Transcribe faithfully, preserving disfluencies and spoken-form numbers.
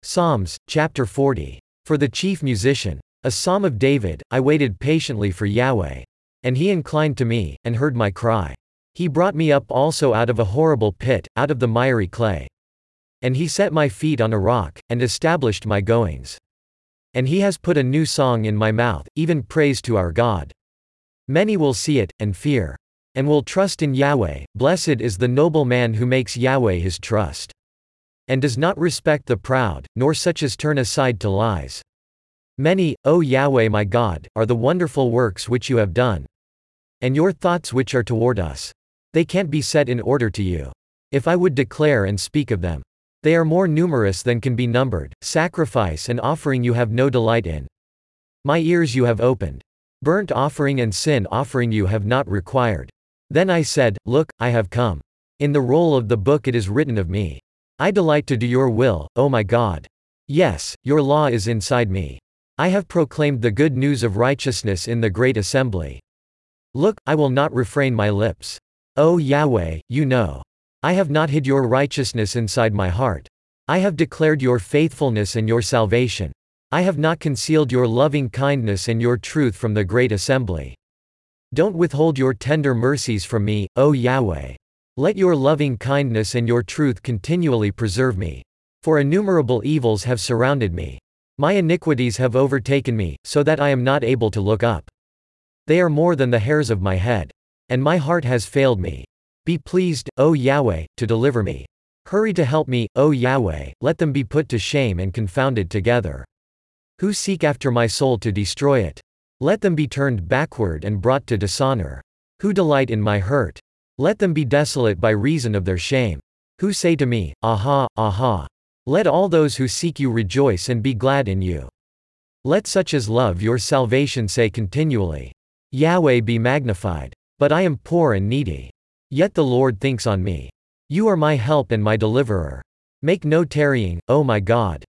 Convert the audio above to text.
Psalms, chapter forty. For the chief musician. A psalm of David. I waited patiently for Yahweh. And he inclined to me, and heard my cry. He brought me up also out of a horrible pit, out of the miry clay. And he set my feet on a rock, and established my goings. And he has put a new song in my mouth, even praise to our God. Many will see it, and fear. And will trust in Yahweh. Blessed is the noble man who makes Yahweh his trust. And does not respect the proud, nor such as turn aside to lies. Many, O Yahweh my God, are the wonderful works which you have done. And your thoughts which are toward us. They can't be set in order to you. If I would declare and speak of them. They are more numerous than can be numbered. Sacrifice and offering you have no delight in. My ears you have opened. Burnt offering and sin offering you have not required. Then I said, Look, I have come. In the roll of the book it is written of me. I delight to do your will, O my God. Yes, your law is inside me. I have proclaimed the good news of righteousness in the great assembly. Look, I will not refrain my lips. O Yahweh, you know. I have not hid your righteousness inside my heart. I have declared your faithfulness and your salvation. I have not concealed your loving kindness and your truth from the great assembly. Don't withhold your tender mercies from me, O Yahweh. Let your loving kindness and your truth continually preserve me. For innumerable evils have surrounded me. My iniquities have overtaken me, so that I am not able to look up. They are more than the hairs of my head. And my heart has failed me. Be pleased, O Yahweh, to deliver me. Hurry to help me, O Yahweh, let them be put to shame and confounded together. Who seek after my soul to destroy it. Let them be turned backward and brought to dishonor. Who delight in my hurt. Let them be desolate by reason of their shame. Who say to me, Aha, aha. Let all those who seek you rejoice and be glad in you. Let such as love your salvation say continually, Yahweh be magnified. But I am poor and needy. Yet the Lord thinks on me. You are my help and my deliverer. Make no tarrying, O my God.